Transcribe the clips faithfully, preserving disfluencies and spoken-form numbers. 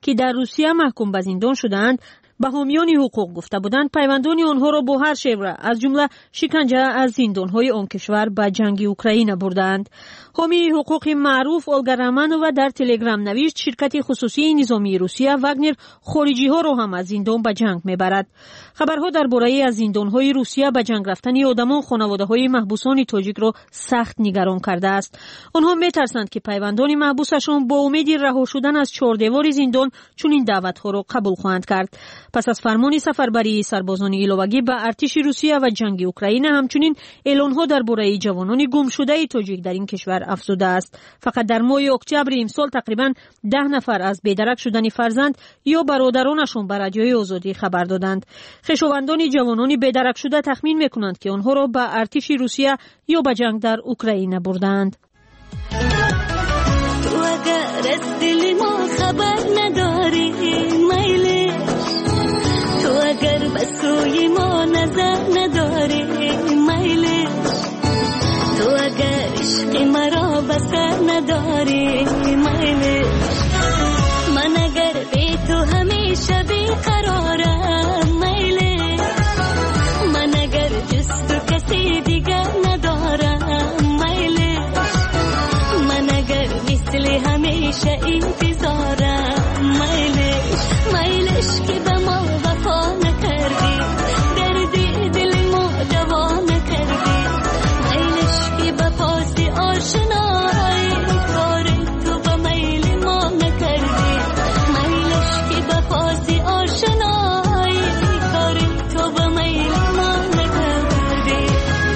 که در روسیه محکوم به زندان شدند به حامیان حقوق گفته بودند پیوندان آنها را با هر شیوه از جمله شکنجه از زندان‌های آن کشور به جنگ اوکراین بردند. حامی حقوق معروف اولگا رامانووا در تلگرام نوشت شرکت خصوصی نظامی روسیه واگنر خارجی ها را هم از زندان به جنگ میبرد. خبرها درباره از زندان‌های روسیه به جنگ رفتن آدمان خانواده‌های محبوسان تاجیک را سخت نگران کرده است. آنها میترسند که پیوندان محبوسشان با امید رها شدن از چهار دیوار زندان چنین دعوت‌ها را قبول خواهند کرد. پس از فرمان سفربری سربازان ایلوگی به ارتش روسیه و جنگ اوکراین همچنین اعلان‌ها درباره جوانان گم شده تاجیک در این کشور افزوده است. فقط در ماه اکتبر امسال تقریباً ده نفر از بیدرک شدن فرزند یا برادرانشان به رادیوی آزادی خبر دادند. خویشاوندان جوانان بیدرک شده تخمین می‌کنند که آنها را به ارتش روسیه یا به جنگ در اوکراین بردند. تو اگر از دل ما خبر نداری میل، تو اگر به سوی ما نظر نداری میل، تو اگر عشق مرا بسر نداری میل، من اگر بی تو همیشه بیقرارم میل، من اگر جز تو کسی دیگر ندارم میل، من اگر مثل همیشه انتظارم میل، میلش که به ما وفا نکردی دردی دل ما دوا نکردی، میلش که به پاس آشنایی کار تو به میل ما نکردی، میلش که به پاس آشنایی کار تو به میل ما نکردی.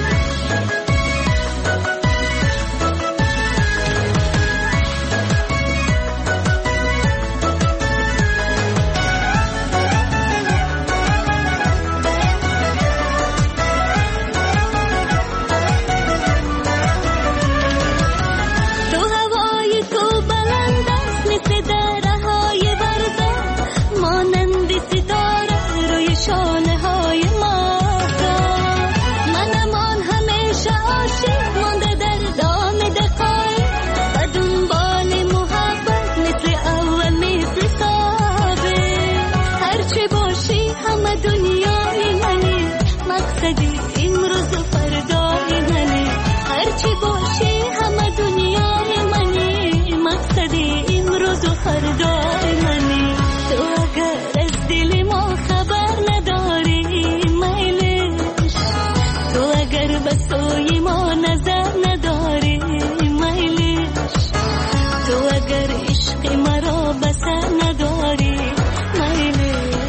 تو هوای تو بلند است مثل درهای برده، مانند ستاره روی شانه های ماهتاب، منمان همیشه عاشق مانده در دام دقایق و دنبال محبت مثل اول مثل سابق، هرچه باشی همه دنیای منی، مقصدی امروز و فردای منی، هرچه باشی همه دنیای منی، مقصدی امروز و فردای منی، تو اگر از دل ما خبر نداری میلش، تو اگر به سوی ما نظر نداری میلش، تو اگر عشق مرا بسر نداری میلش.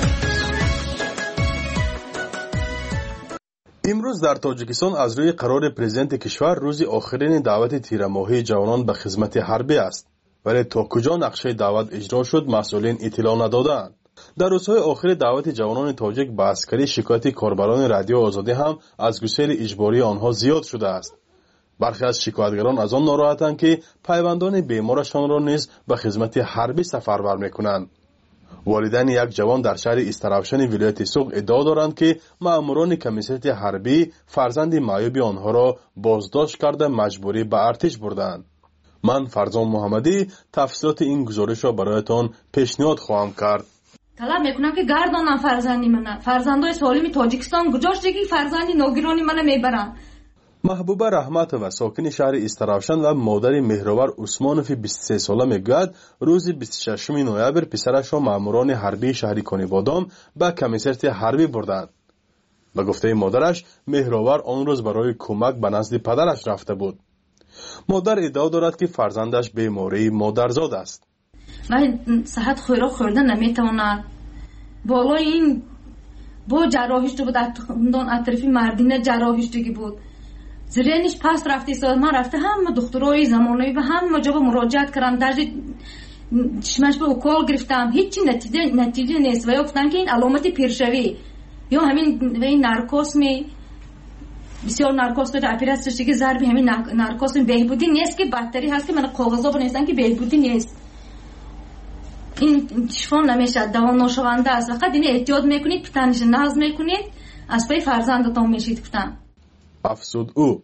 امروز در تاجیکستان از روی قرار پرزیدنت کشور روز آخرین دعوت تیرماهی جوانان به خدمت حربی است، ولی تا کجا نقشه دعوت اجرا شد مسئولین اطلاع ندادند. در روزهای آخر دعوت جوانان تاجیک به عسکری شکایت کاربران رادیو آزادی هم از گسیل اجباری آنها زیاد شده است. برخی از شکایتگران از آن ناراحتند که پیوندان بیمارشان را نیز به خدمت حربی سفربر می‌کنند. والدین یک جوان در شهر استراوشن ولایت سوق ادعا دارند که ماموران کمیسیت حربی فرزند معیوب آنها را بازداشت کرده مجبوری به ارتش بردند. من فرزان محمدی تفصیلات این گزارش را برایتان پیشنهاد خواهم کرد. طلب میکنم که گردانم فرزندی من، فرزندای سالم تاجیکستان گذاشته که فرزندی نوگرانی من میبرن. محبوبه رحمت و ساکن شهر استراوشن و مادر مهرور عثمانوف بیست و سه ساله میگوید روز بیست و ششم نوامبر پسرش را ماموران حربی شهر کنیبادام به کمیسریت حربی بردند. به گفته مادرش مهرور آن روز برای کمک به نزد پدرش رفته بود. مادر ادعا دارد که فرزندش بیماری مادرزاد است. من صحت خوراک خوردن نمیتواند. بالای این با جراحیش بود، اون اطرافی مردینه جراحیش دیگه بود. زرینش پس رفته سال من رفته هم دکترای زمانی و هم جواب مراجعت کردم، در چشمش به کال گرفتم، هیچ نتیجه نتیجه نیست و گفتن که این علامت پیرشوی یا همین این نارکوسمی بسیار نارکوس به اپراتش دیگه ضربی همین نارکوسم بهبودی نیست که بدتری هست که من کاغذا بنویسن که بهبودی نیست. این شفا نمیشه، دوا ناشونده است. فقط این احتیاط میکنید، پتنش ناز میکنید، از پای فرزندتون میشید کتن. افسود او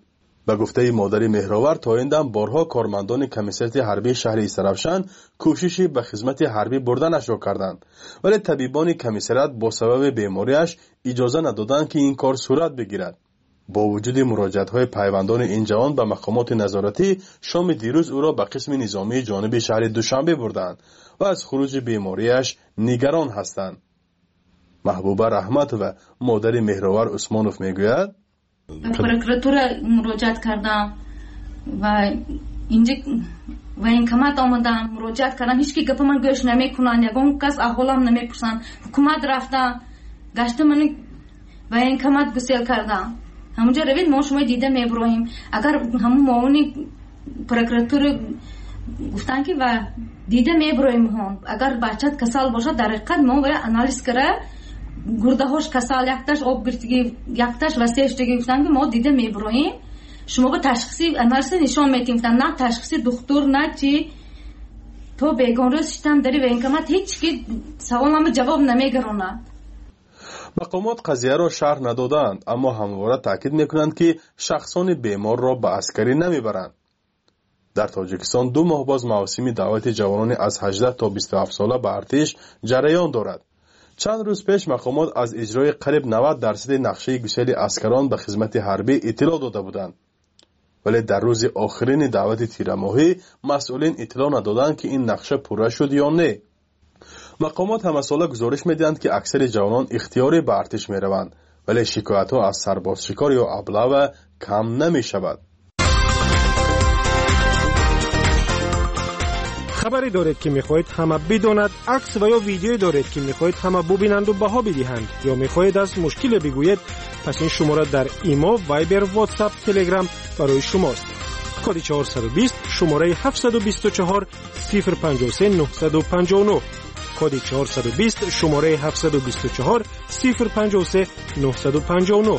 به گفته مادر مهرآور تا این دم بارها کارمندان کمیسیت حربی شهر ایسرافشان کوششی به خدمت حربی بردنش را کردند، ولی طبیبان کمیسیت با سبب بیماریش اجازه ندادند که این کار صورت بگیرد. با وجود مراجعت‌های پیوندان این جوان به مقامات نظارتی، شام دیروز او را به قسم نظامی جانب شهر دوشنبه بردند و از خروج بیماریش نگران هستند. محبوبه رحمت و مادر مهرآور عثمانوف میگوید پروکراتور مراجعت کردم و اینجا و این کمات آمدن مراجعت کردم، هیچ کی گپ من گوش نمیکنن، یگان کس احوالم نمیپرسن. حکومت رفتم گشتم من و این کمات گسیل کردم. همونجا روید ما شما دیده میبرویم. اگر همون معاونی پروکراتور گفتن که و دیده میبرویم هم، اگر بچت کسال باشه در حقیقت ما باید انالیز کرده گرده هاش کسال یکتاش آب گرفتگی یکتاش و سهشتگی گفتن که ما دیده میبرویم شما با تشخیصی انالیز نشان میتیم گفتن نه تشخیصی دکتر نه چی تو بیگان روز شتم داری و این کمت هیچ که سوال هم جواب نمیگرونه. مقامات قضیه را شرح ندادند، اما همواره تاکید میکنند که شخصان بیمار را به عسکری نمیبرند. در تاجیکستان دو ماه باز مواسم دعوت جوانان از هجده تا بیست و هفت ساله به ارتش جریان دارد. چند روز پیش مقامات از اجرای قریب نود درصد نقشه گسیل عسکران به خدمت حربی اطلاع داده بودند، ولی در روز آخرین دعوت تیر ماهی مسئولین اطلاع ندادند که این نقشه پوره شد یا نه. مقامات همه ساله گزارش میدهند که اکثر جوانان اختیاری به ارتش میروند، ولی شکایت ها از سرباز شکار یا ابله کم نمی شود. خبری دارید که میخواهید همه بداند، عکس و یا ویدیویی دارید که میخواهید همه ببینند و بها بدهند، یا میخواهید از مشکل بگویید، پس این شماره در ایما، وایبر، واتساپ، تلگرام برای شماست. کد چهارصد و بیست شماره هفتصد و بیست و چهار صفر پنجاه و سه نهصد و پنجاه و نه. کد چهارصد و بیست شماره هفتصد و بیست و چهار صفر پنجاه و سه نهصد و پنجاه و نه.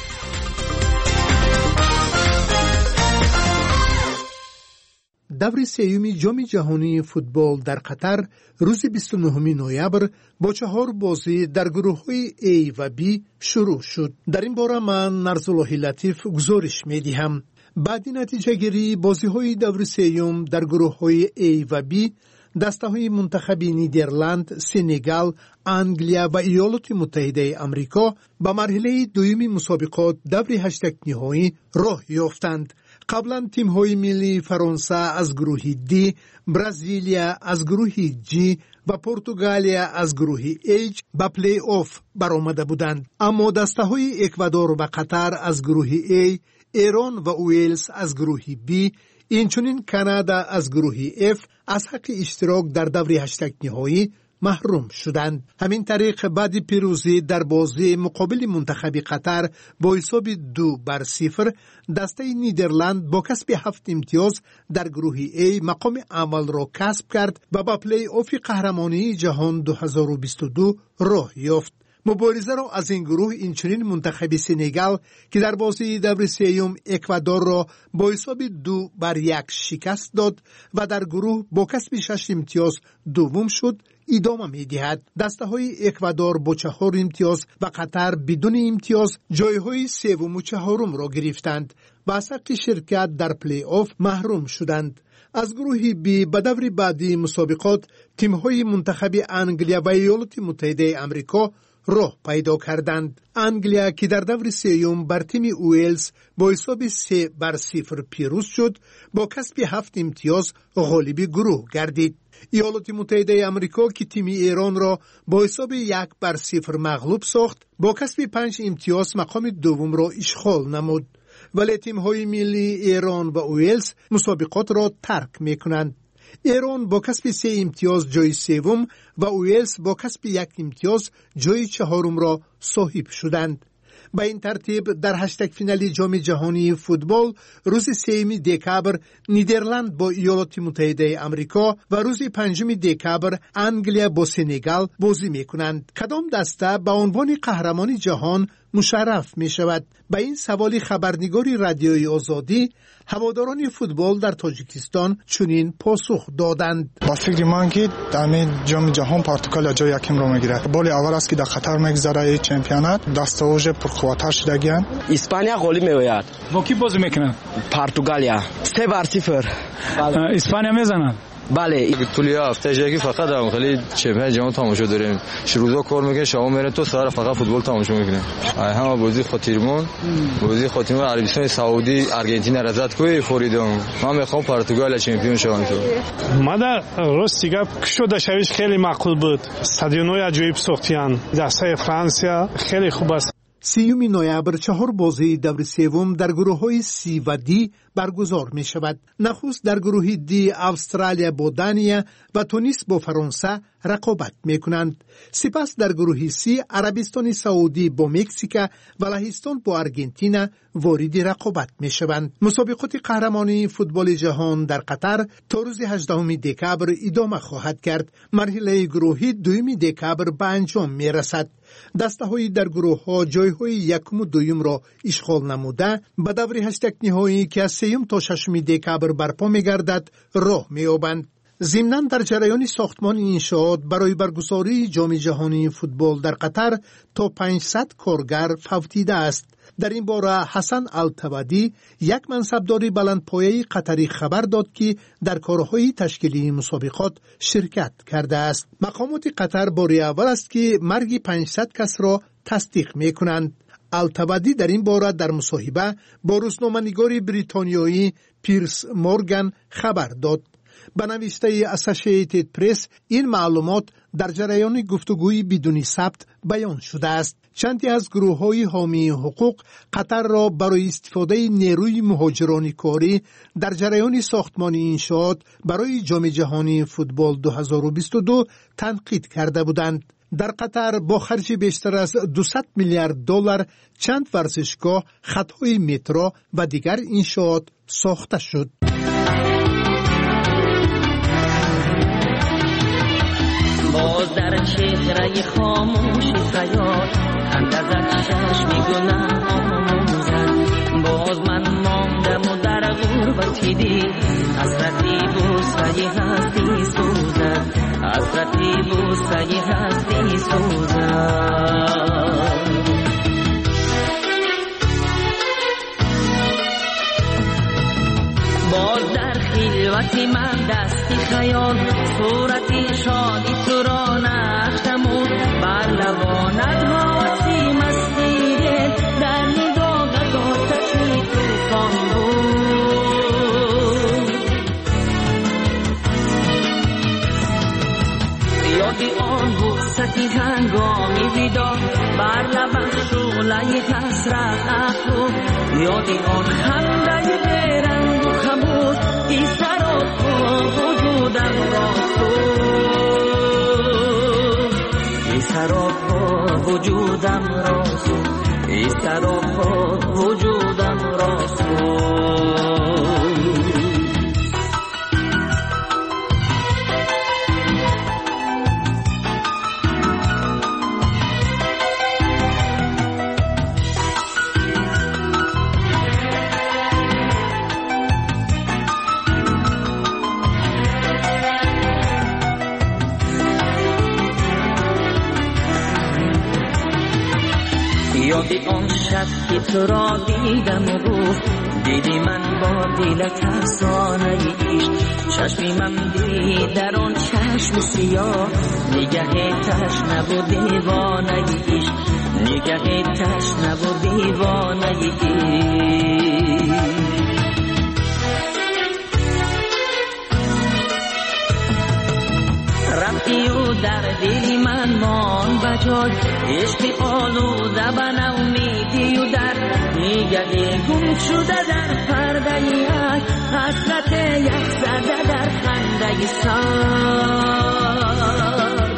دور سیوم جام جهانی فوتبال در قطر روز بیست و نهم نوامبر با چهار بازی در گروه‌های A و B شروع شد. در این باره من نرزالله لطیف گزارش می‌دهم. بعد نتیجه گیری بازی‌های دور سیوم در گروه‌های A و B دسته‌های منتخب نیدرلند، سنگال، انگلیا و ایالات متحده آمریکا به مرحله دوم مسابقات دور هشتگ نهایی راه یافتند. قبلا تیم‌های ملی فرانسه از گروه D، برزیلیا از گروه G و پرتغالیا از گروه H به پلی آف برآمده بودند. اما دسته‌های اکوادور و قطر از گروه A، ایران و ویلز از گروه B، اینچنین کانادا از گروه F از حق اشتراک در دور هشتگ نهایی محروم شدند. همین طریق بعد پیروزی در بازی مقابل منتخب قطر با حساب دو بر صفر، دسته نیدرلند با کسب هفت امتیاز در گروه A مقام اول را کسب کرد و با پلی آف قهرمانی جهان دو هزار و بیست و دو راه یافت. مبارزه را از این گروه اینچنین منتخب سنگال که در بازی دور سیوم اکوادور را با حساب دو بر یک شکست داد و در گروه با کسب شش امتیاز دوم شد ادامه می دهد. دسته های اکوادور با چهار امتیاز و قطر بدون امتیاز جای های سوم و چهارم را گرفتند و از حق شرکت در پلی آف محروم شدند. از گروه بی به دور بعدی مسابقات تیم های منتخب انگلیا و ایالات متحده آمریکا راه پیدا کردند. انگلیا که در دور سیوم بر تیم ویلز با حساب سه بر صفر پیروز شد، با کسب هفت امتیاز غالب گروه گردید. ایالات متحده آمریکا که تیم ایران را با حساب یک بر صفر مغلوب ساخت، با کسب پنج امتیاز مقام دوم را اشغال نمود. ولی تیم های ملی ایران و ویلز مسابقات را ترک می کنند. ایران با کسب سه امتیاز جای سوم و ویلز با کسب یک امتیاز جای چهارم را صاحب شدند. به این ترتیب در هشتگ فینال جام جهانی فوتبال روز سوم دکامبر نیدرلند با ایالات متحده آمریکا و روز پنجم دکامبر انگلیا با سنگال بازی میکنند. کدام دسته به عنوان قهرمان جهان مشرف می شود. به این سوالی خبرنگاری رادیوی آزادی هواداران فوتبال در تاجیکستان چنین پاسخ دادند: با فکر من که در جام جهان پرتغال جای یکم رو میگیره. بال اول است که در قطر میگذره چمپیونات دستاوج پرقوتر شدگیان. اسپانیا غالی میوید. با کی بازی میکنن؟ پرتغالیا. سه بر صفر. اسپانیا میزنن. بله. طولی هفته جایی فقط هم خیلی چمپیون جهان تماشا داریم. روزا کار میکنه، شما میرین تو سر فقط فوتبال تماشا میکنین. همه بازی خاطرمون، بازی خاطرمون عربستان سعودی، آرژانتین رضایت کوی خوریدم. من میخوام پرتغال چمپیون شوم تو. ماده راستی گپ شده شویش خیلی معقول بود. استادیومای عجیب ساختیان. دسته فرانسه خیلی خوب است. سیوم نوامبر چهار بازی دور سوم در گروه‌های سی و دی برگزار می شود. نخست در گروه دی استرالیا با دانیا و تونس با فرانسه رقابت می کنند. سپس در گروه سی عربستان سعودی با مکزیک و لهستان با آرژانتین وارد رقابت می شوند. مسابقات قهرمانی فوتبال جهان در قطر تا روز هجدهم دکبر ادامه خواهد کرد. مرحله گروهی دوم دکبر به انجام می رسد. دسته های در گروه ها جای های یکم و دویم را اشغال نموده به دور هشتگ نهایی که از سیوم تا ششم دکبر برپا می گردد راه می یابند. ضمناً در جریان ساختمان انشاءات برای برگزاری جام جهانی فوتبال در قطر تا پانصد کارگر فوتیده است. در این باره حسن التبدی یک منصبدار بلندپایه قطری خبر داد که در کارهای تشکیلی مسابقات شرکت کرده است. مقامات قطر بار اول است که مرگ پانصد کس را تصدیق می کنند. التبدی در این باره در مصاحبه با روزنامه‌نگار بریتانیایی پیرس مورگان خبر داد. به نوشته اسوسییتد پرس این معلومات در جریان گفتگوی بدون ثبت بیان شده است. چندی از گروه‌های حامی حقوق قطر را برای استفاده نیروی مهاجران کاری در جریان ساختمان انشاءات برای جام جهانی فوتبال دو هزار و بیست و دو تنقید کرده بودند. در قطر با خرج بیشتر از دویست میلیارد دلار چند ورزشگاه، خطهای مترو و دیگر انشاءات ساخته شد. باز در چهره خاموشی خیال اندازت چشم گناه آموزد. باز من ماندم و در غربتی دی حسرتی بوسه هستی سوزد. حسرتی بوسه هستی سوزد. باز در خلوتی من دستی خیال صورتی شادی تو را نشتمون بر لبانت حواسی مستیده در نگاهت آتشی توفان بود. یادی آن بوستی هنگامی ویدا بر لبم شعله حسرت افروخت. یادی آن خنده برنگ و خموش ای سراپا وجودم را سوخت. ای سراپا وجودم را سوخت. ای سراپا وجودم را سوخت. یادی آن شب که تو را دیدم و گفت دیدی من با دل ترسانه عشق. چشمی من دید در آن چشم سیاه نگه تشنه و دیوانه عشق. نگه تشنه و دیوانه عشق. رفتی و در دل من مان بجای عشق آلوده به نومیدی و در نگه گم شده در پرده یک حسرت یک زده در خنده سر.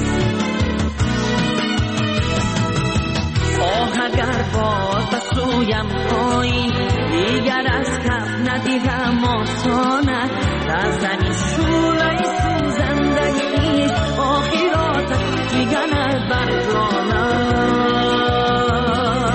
آه اگر باز به سویم پایین دیگر از کف ندیدم آسانه رزنی شوله سوزنده ایش آخرات دیگر بر جانم.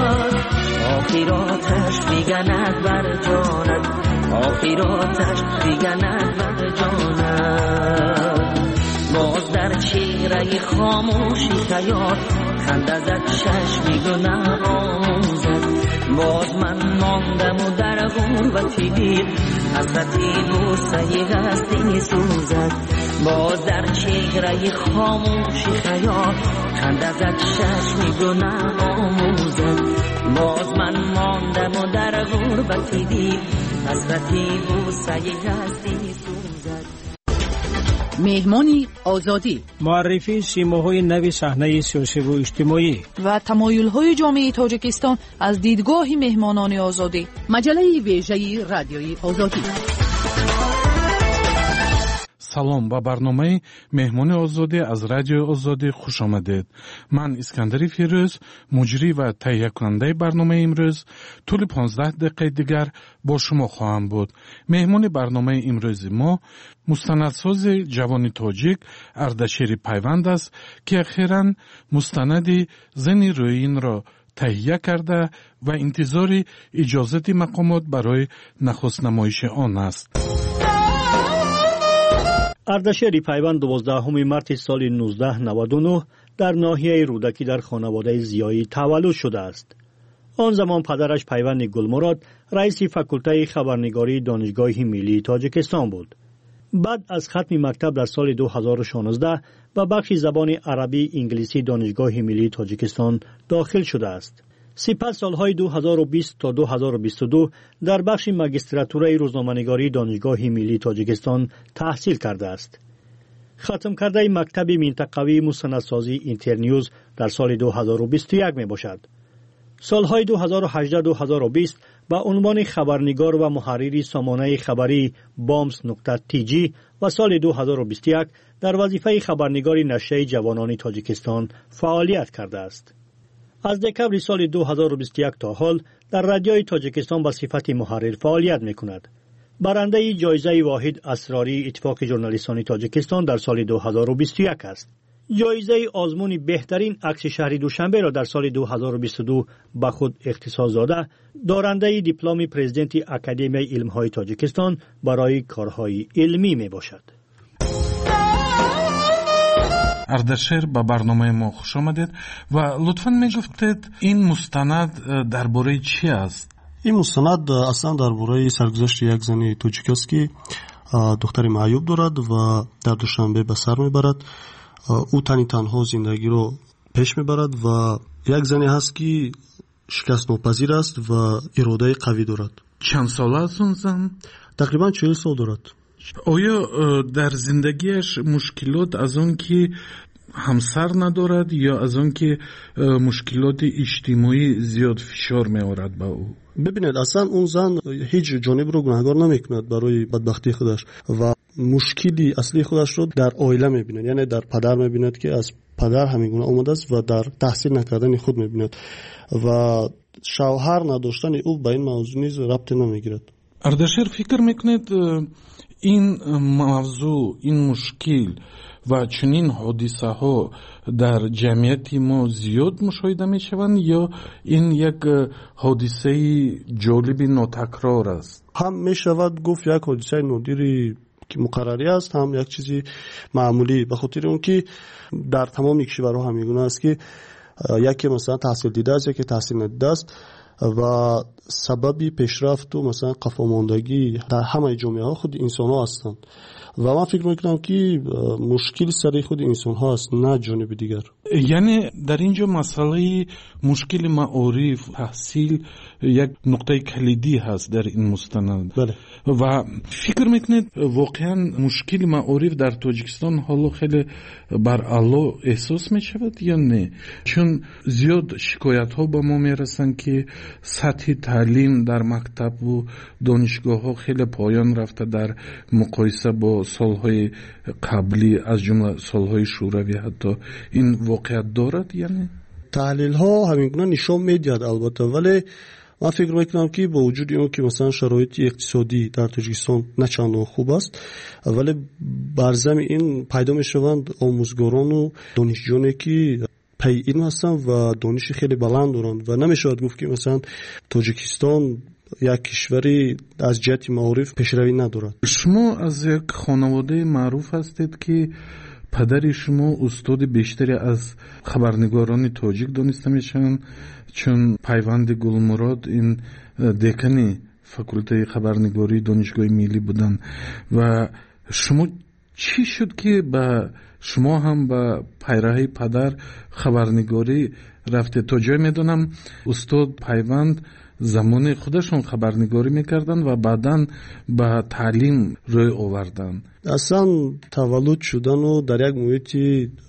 بر جانت آخراتش دیگر بر جانت باز در چهره خاموشی خیال خنده زد چشمی گناه آموزد باز من ماندم و در غربتی دیر حسرتی بوسه هستی سوزد باز در چهره خاموشی خیال خنده زد چشمی گناه آموزد باز من ماندم و در غربتی دیر حسرتی بوسه هستی سوزد. مهمانی آزادی، معرفی سیماهای نوی صحنه سیاسی و اجتماعی و تمایل‌های جامعه تاجیکستان از دیدگاه مهمانان آزادی. مجله ویژه رادیوی آزادی. салом ба барномаи меҳмони озодӣ аз радиои озодӣ хуш омадед. ман искандари фирӯз муҷрӣ ва таҳиякунандаи барномаи имрӯз тӯли понздаҳ дақиқаи дигар бо шумо хоҳам буд. меҳмони барномаи имрӯзи мо мустанадсози ҷавони тоҷик ардашери пайванд аст ки ахиран мустанади зани рӯинро таҳия карда ва интизори иҷозати мақомот барои нахустнамоиши он аст. ардашери пайванд дувоздаҳуми марти соли нуздаҳ наваду нӯҳ дар ноҳияи рӯдакӣ дар хонаводаи зиёӣ таваллуд шудааст. он замон падараш пайванди гулмурод раиси факултаи хабарнигории донишгоҳи миллии тоҷикистон буд. баъд аз хатми мактаб дар соли ду ҳазору шонздаҳ ба бахши забони арабии инглисии донишгоҳи миллии тоҷикистон дохил шудааст. сипас солҳои ду ҳазору бист то ду ҳазору бисту ду дар бахши магистратураи рӯзноманигории донишгоҳи миллии тоҷикистон таҳсил кардааст. хатм кардаи мактаби минтақавии мустанадсозии интерньюз дар соли ду ҳазору бисту як мебошад. солҳои ду ҳазору ҳаждаҳ ду ҳазору бист ба унвони хабарнигор ва муҳаррири сомонаи хабарии бомс нуқта ти ҷи ва соли ду ҳазору бисту як дар вазифаи хабарнигори нашрияи ҷавонони тоҷикистон фаъолият кардааст. аз декабри соли ду ҳазору бисту як то ҳол дар радиои тоҷикистон ба сифати муҳаррир фаъолият мекунад. барандаи ҷоизаи воҳид асрории иттифоқи журналистони тоҷикистон дар соли ду ҳазору бисту як аст. ҷоизаи озмуни беҳтарин акси шаҳри душанберо дар соли ду ҳазору бисту ду ба худ ихтисос дода, дорандаи дипломи президенти академияи илмҳои тоҷикистон барои корҳои илмӣ мебошад. ардашер ба барномаи мо хуш омадед ва лутфан мегуфтед ин мустанад дар бораи чӣ аст? ин мустанад аслан дар бораи саргузашти як зани тоҷик аст ки духтари маъюб дорад ва дар душанбе ба сар мебарад. ӯ тани танҳо зиндагиро пеш мебарад ва як зане ҳаст ки шикастнопазир аст ва иродаи қавӣ дорад. чанд сола аст он зан? тақрибан чӯл сол дорад. оё дар зиндагиаш мушкилот аз он ки ҳамсар надорад ё аз он ки мушкилоти иҷтимоӣ зиёд фишор меорад ба ӯ? бибинед аслан он зан ҳеҷ ҷонибро гунаҳгор намекунад барои бадбахтии худаш ва мушкили аслии худашро дар оила мебинад, яъне дар падар мебинад ки аз падар ҳамин гуна омадааст ва дар таҳсил накардани худ мебинад ва шавҳар надоштани ӯ ба ин мавзӯъ низ рабте намегирад. ардашер фикр мекунед ин мавзӯъ, ин мушкил ва чунин ҳодисаҳо дар ҷамъияти мо зиёд мушоҳида мешаванд ё ин як ҳодисаи ҷолиби нотакрор аст? ҳам мешавад гуфт як ҳодисаи нодири ки муқаррарӣ аст, ҳам як чизи маъмулӣ, ба хотири он ки дар тамоми кишварҳо ҳамин гуна аст ки яке масалан таҳсил дидааст, яке таҳсил надидааст ва сабаби пешрафту масалан қафомондагӣ дар ҳамаи ҷомеаҳо худи инсонҳо ҳастанд ва ман фикр мекунам ки мушкил сари худи инсонҳо аст, на ҷониби дигар. яъне дар ин ҷо масъалаи мушкили маориф, таҳсил як нуқтаи калидӣ ҳаст дар ин мустанад. Бале. ва фикр мекунед воқеан мушкили маориф дар тоҷикистон ҳоло хеле баръало эҳсос мешавад ё не? чун зиёд шикоятҳо ба мо мерасанд ки сатҳи таълим дар мактабу донишгоҳҳо хеле поён рафта дар муқоиса бо солҳои қаблӣ, аз ҷумла солҳои шӯравӣ. ҳатто ин воқеият дорад яъне? таҳлилҳо ҳамин гуна нишон медиҳад албатта, вале ман фикр мекунам ки бо вуҷуди он ки масалан шароити иқтисодӣ дар Тоҷикистон на чандон хуб аст, вале бар зами ин пайдо мешаванд омӯзгорону донишҷӯёне ки паи илм ҳастанд ва дониши хеле баланд доранд ва намешавад гуфт ки масалан Тоҷикистон یک کشوری از جهت معارف پیشروی ندارد. شما از یک خانواده معروف هستید که پدر شما استاد بیشتری از خبرنگاران تاجیک دانسته میشن، چون پیوند گلمراد این دکانی فاکولته خبرنگاری دانشگاه ملی بودن. و شما چی شد که با شما هم با پیرهی پدر خبرنگاری رفته؟ تا جای میدونم استاد پیوند زمان خودشون خبرنگاری میکردن و بعداً با تعلیم روی آوردن. اصلا تولد شدن و در یک محیط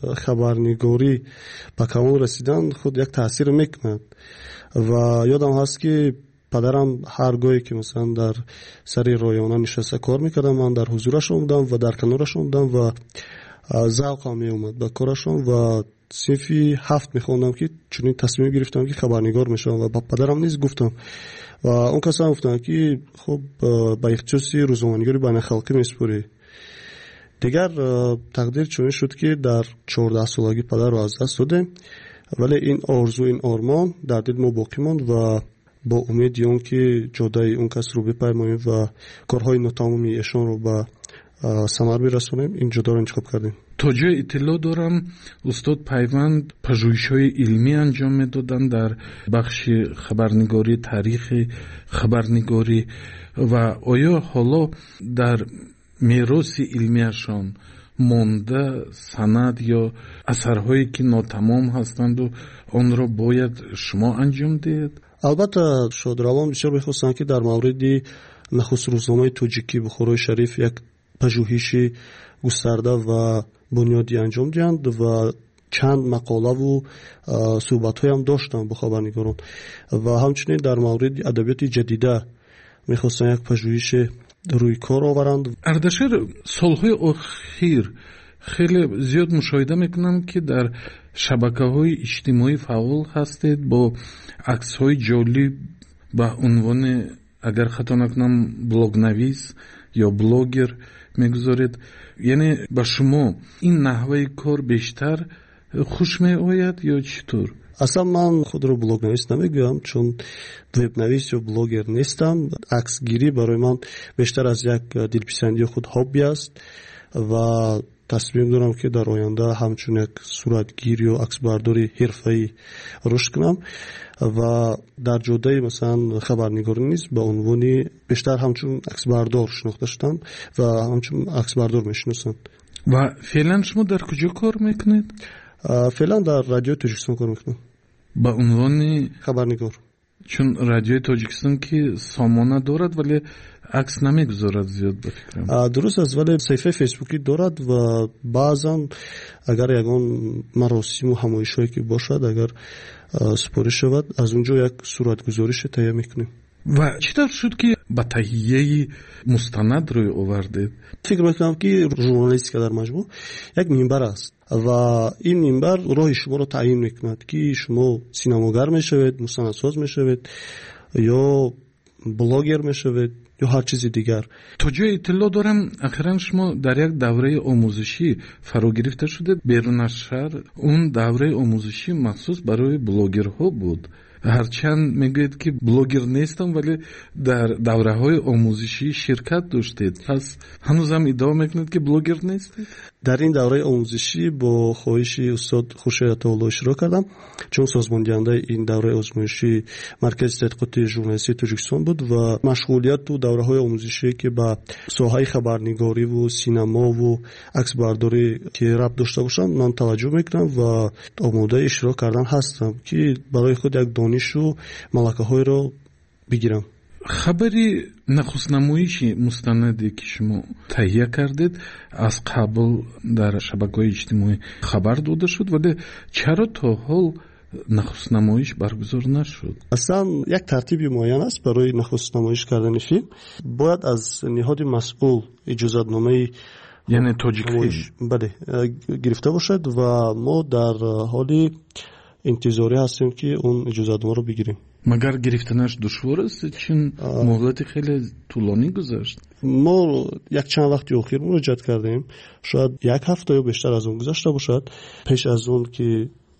خبرنگاری به کمال رسیدن خود یک تاثیر میکند. و یادم هست که پدرم هرگاهی که مثلا در سری رایانه نشسته کار میکردم، من در حضورشون بودم و در کنارشون بودم و ذوقم میومد به کارشون و صنفی هفت میخوندم که چون تصمیم گرفتم که خبرنگار میشم و با پدرم نیز گفتم و اون کسا گفتن که خب با اختصاصی روزنامه‌نگاری بین خلقی میسپری. دیگر تقدیر چون شد که در چهارده سالگی پدر رو از دست دادیم، ولی این آرزو این آرمان در دل ما باقی ماند و با امید اون که جدای اون کس رو بپیماییم و کارهای ناتمامی ایشان رو به ثمر برسونیم این جدا رو انتخاب کردیم. تا جای اطلاع دارم استاد پیوند پژوهش‌های علمی انجام میدادن در بخش خبرنگاری، تاریخ خبرنگاری. و آیا حالا در میراث علمیشان مانده سند یا اثرهایی که ناتمام هستند و آن را باید شما انجام دهید؟ البته شادروان بسیار می‌خواستند که در مورد نخست روزنامه تاجیکی بخارای شریف یک پژوهشی گسترده و بنیادی انجام دهند و چند مقاله و صحبت‌های هم داشتن با خبرنگاران و همچنین در مورد ادبیات جدیده می‌خواستن یک پژوهش روی کار آورند. اردشیر، سالهای اخیر خیلی زیاد مشاهده میکنم که در شبکه‌های اجتماعی فعال هستید با عکس‌های جالب با عنوان اگر خطا نکنم بلاگ نویس یا بلاگر میگذارید. یعنی با شما این نحوه کار بیشتر خوش می آید یا چطور؟ اصلا من خود رو بلاگ نویس نمیگویم، چون وب نویس یا بلاگر نیستم. عکس گیری برای من بیشتر از یک دلپسندی خود هابی است و تصمیم دارم که در آینده همچون یک صورتگیری و عکس برداری حرفه‌ای رشد کنم و در جدای مثلا خبرنگاری نیست به عنوان بیشتر همچون عکس بردار شناخته شدم و همچون عکس بردار میشناسند. و فعلا شما در کجا کار میکنید؟ فعلا در رادیو تاجیکستان کار میکنم با عنوان خبرنگار. چون رادیو تاجیکستان که سامانه دارد ولی عکس نمیگذارد زیاد به فکرم. درست است، ولی صفحه فیسبوکی دارد و بعضا اگر یگان مراسم و همایش‌هایی که باشد اگر سپارش شود از اونجا یک صورتگذاریش تهیه میکنیم. و چطور شد که با تهیه مستند روی آوردید؟ فکر میکنم که ژورنالیستیک در مجموع یک منبر است و این منبر راه شما رو تعیین میکند که شما سینماگر میشوید، مستندساز میشوید یا بلاگر میشوید یا هر چیز دیگر. تا جای اطلاع دارم اخیراً شما در یک دوره آموزشی فرا گرفته شدید بیرون از شهر. اون دوره آموزشی مخصوص برای بلاگرها بود. هرچند میگوید که بلاگر نیستم ولی در دوره های آموزشی شرکت داشتید، پس هنوز هم ادعا میکنید که بلاگر نیستید؟ در این دوره آموزشی با خواهش استاد خورشید عطاالله اشتراک کردم، چون سازماندهنده این دوره آزمایشی مرکز تحقیقات ژورنالیستی تاجیکستان بود و مشغولیت تو دوره های آموزشی که با ساحه خبرنگاری و سینما و عکس برداری که ربط داشته باشن من توجه میکنم و آماده اشتراک کردن هستم که برای خود یک دانش و ملکه های رو بگیرم. خبری نخست نمایش مستندی که شما تهیه کردید از قبل در شبکه‌های اجتماعی خبر داده شد، ولی چرا تا حال نخست نمایش برگزار نشد؟ اصلا یک ترتیبی معین است برای نخست نمایش کردن فیلم. باید از نهاد مسئول اجازه‌نامه یعنی تاجیکی بله گرفته باشد و ما در حال انتظاری هستیم که اون اجازه‌نامه رو بگیریم. مگر گرفتنش دشوار است چون مهلت خیلی طولانی گذشت؟ ما یک چند وقتی اخیر مراجعه کردیم، شاید یک هفته یا بیشتر از اون گذشته باشد. پیش از اون که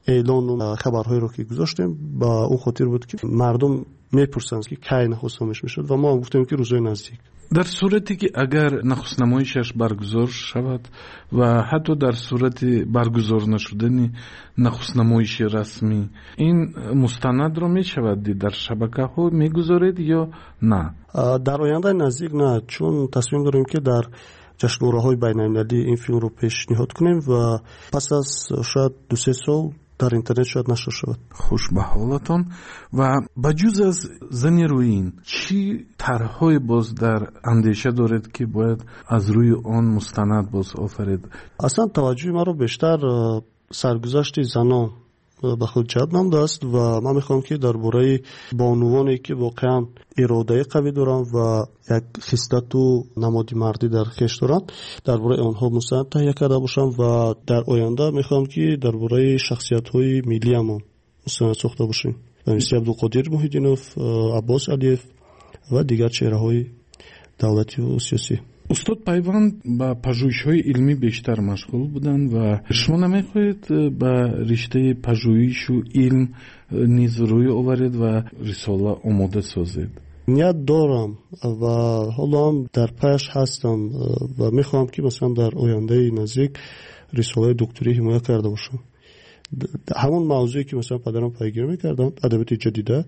اعلان و خبرهایی رو که گذاشتیم با اون خاطر بود که مردم میپرسند که کی نخستنمایش میشد و ما گفتیم که روزهای نزدیک. در صورتی که اگر نخست نمایشش برگزار شود و حتی در صورت برگزار نشدن نخست نمایش رسمی، این مستند رو می شود دید در شبکه ها می گذارید یا نه؟ در آینده نزدیک نه، چون تصمیم داریم که در جشنواره‌های بین‌المللی این فیلم رو پیشنهاد کنیم و پس از شاید دو سه سال در اینترنت شاید نشر شود. خوش به حالتان. و بجز از زن رویین چی طرح‌های باز در اندیشه دارید که باید از روی آن مستند باز آفرید؟ اصلا توجه ما رو بیشتر سرگذشت زنان به خود جلب نموده است و من میخوام که درباره بانوانی که واقعا اراده قوی دارن و یک خصلت و نماد مردی در خویش دارن درباره آنها مستند تهیه کرده باشم و در آینده میخوام که درباره شخصیت‌های ملی ما مستند ساخته باشیم، مثل عبدالقادر محیدینوف، عباس علیف و دیگر چهره‌های دولتی و سیاسی. استاد پیوند با پژوهش‌های علمی بیشتر مشغول بودند و شما نمیخواهید به رشته پژوهش و علم نیز روی آورید و رساله آماده سازید؟ نیت دارم و حالا هم در پیش هستم و میخوام که مثلا در آینده نزدیک رساله دکتری حمایت کرده باشم. همون موضوعی که مثلا پدرم پیگیری میکردن، ادبیات جدیده،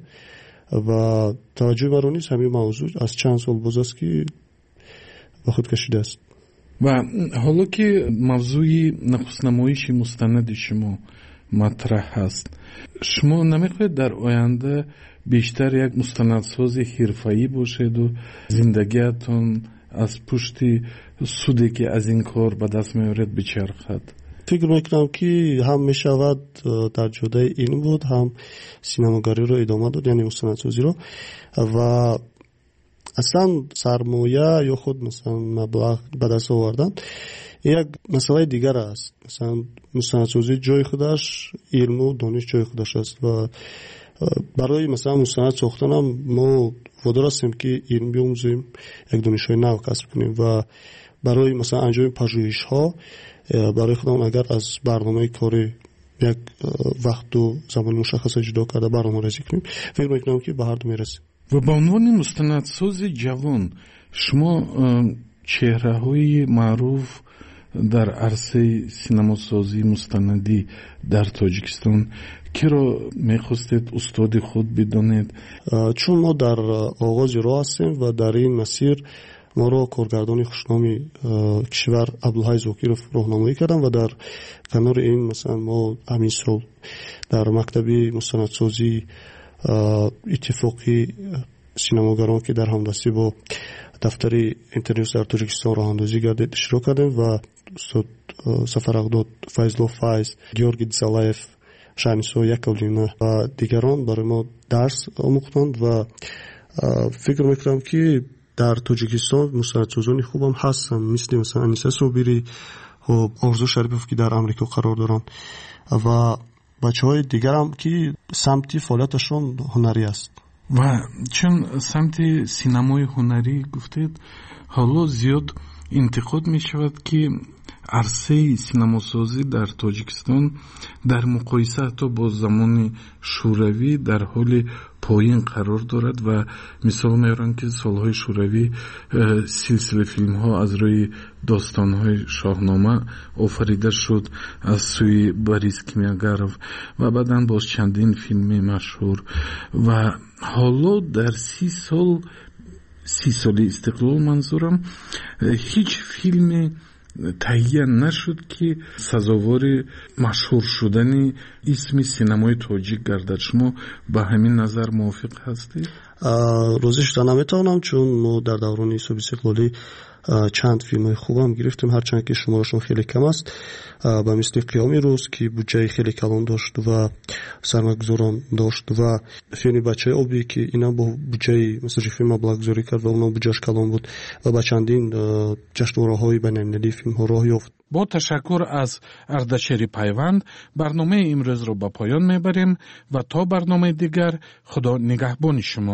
و توجه من رو نیست همین موضوع از چند سال باز است که به خود کشیده است. و حالا که موضوع نخست نمایش مستند شما مطرح هست، شما نمیخواهید در آینده بیشتر یک مستندساز حرفه‌ای باشید و زندگیتون از پشت سودی که از این کار به دست میارید بچرخد؟ فکر میکنم که هم میشود در جدای این بود، هم سینماگری رو ادامه داد، یعنی مستندسازی رو، و اصلا سرمایه یا خود مثلا مبلغ به دست آوردن یک مسئله دیگر است. مثلا مستندسازی جای خودش، علم و دانش جای خودش است و برای مثلا مستند ساختن هم ما وادار هستیم که علم بیاموزیم، یک دانش‌های نو کسب کنیم و برای مثلا انجام پژوهش ها برای خودمون اگر از برنامه کاری یک وقت و زمان مشخص جدا کرده برنامه ریزی کنیم، فکر میکنم که به هر دو میرسیم. و به عنوان مستندساز جوان شما چهره های معروف در عرصه سینماسازی مستندی در تاجیکستان که را میخواستید استاد خود بدانید؟ چون ما در آغاز راه هستیم و در این مسیر ما را کارگردان خوشنامی کشور عبدالحی زاکیروف راهنمایی کردن و در کنار این مثلا ما همین سال در مکتب مستندسازی اتفاقی سینماگران که در همدستی با دفتر اینترنت در تاجیکستان راه اندازی گردید شروع کردیم و استاد سفر اقداد، فیضلو فیض، گیورگی دزالایف، شهنیسا یکاولینه و دیگران برای ما درس آموختند و فکر میکنم که در تاجیکستان مستندسازان خوب هم هستن، مثل مثلا انیسه صابری و آرزو شریفوف که در امریکا قرار دارن و بچه های دیگر هم که سمت فعالیتشون هنری است. و چون سمت سینمای هنری گفتید، حالا زیاد انتقاد می شود که عرصه سینماسازی در تاجیکستان در مقایسه حتی با زمان شوروی در حال پایین قرار دارد و مثال میارن که سالهای شوروی سلسله فیلم ها از روی داستان های شاهنامه آفریده شد از سوی بوریس کیمیاگرف و بعداً باز چندین فیلم مشهور و حالا در سی سال سی سال استقلال منظورم هیچ فیلم تهیه نشد که سزاوار مشهور شدن اسم سینمای تاجیک گردد. شما با همین نظر موافق هستید؟ روزش تا نمیتونم، چون ما در دوران ایسا استقلالی چند فیلم های خوب هم گرفتیم، هرچند که شمارشون خیلی کم است، با مثل قیام روز که بودجه خیلی کلان داشت و سرمایه‌گذاران داشت و فیلم بچه آبی که اینا با بودجه مثل فیلم مبلغ گذاری کرد و اونا بودجهش کلان بود و با چندین جشنواره‌های بین‌المللی فیلم ها راه یافت. با تشکر از اردشیر پیوند برنامه امروز رو به پایان میبریم و تا برنامه دیگر خدا نگهبان شما.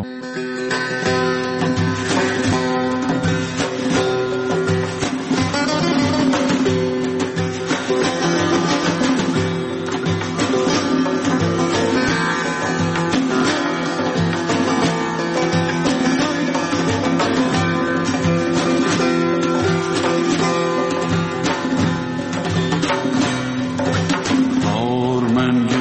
من